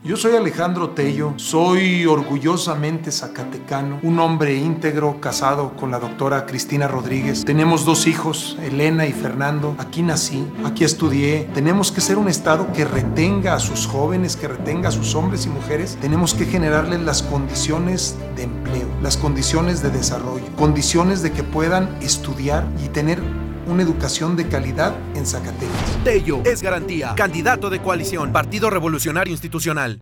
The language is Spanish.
Yo soy Alejandro Tello, soy orgullosamente zacatecano, un hombre íntegro, casado con la doctora Cristina Rodríguez. Tenemos 2 hijos, Elena y Fernando. Aquí nací, aquí estudié. Tenemos que ser un estado que retenga a sus jóvenes, que retenga a sus hombres y mujeres. Tenemos que generarles las condiciones de empleo, las condiciones de desarrollo, condiciones de que puedan estudiar y tener una educación de calidad en Zacatecas. Tello es garantía. Candidato de coalición. Partido Revolucionario Institucional.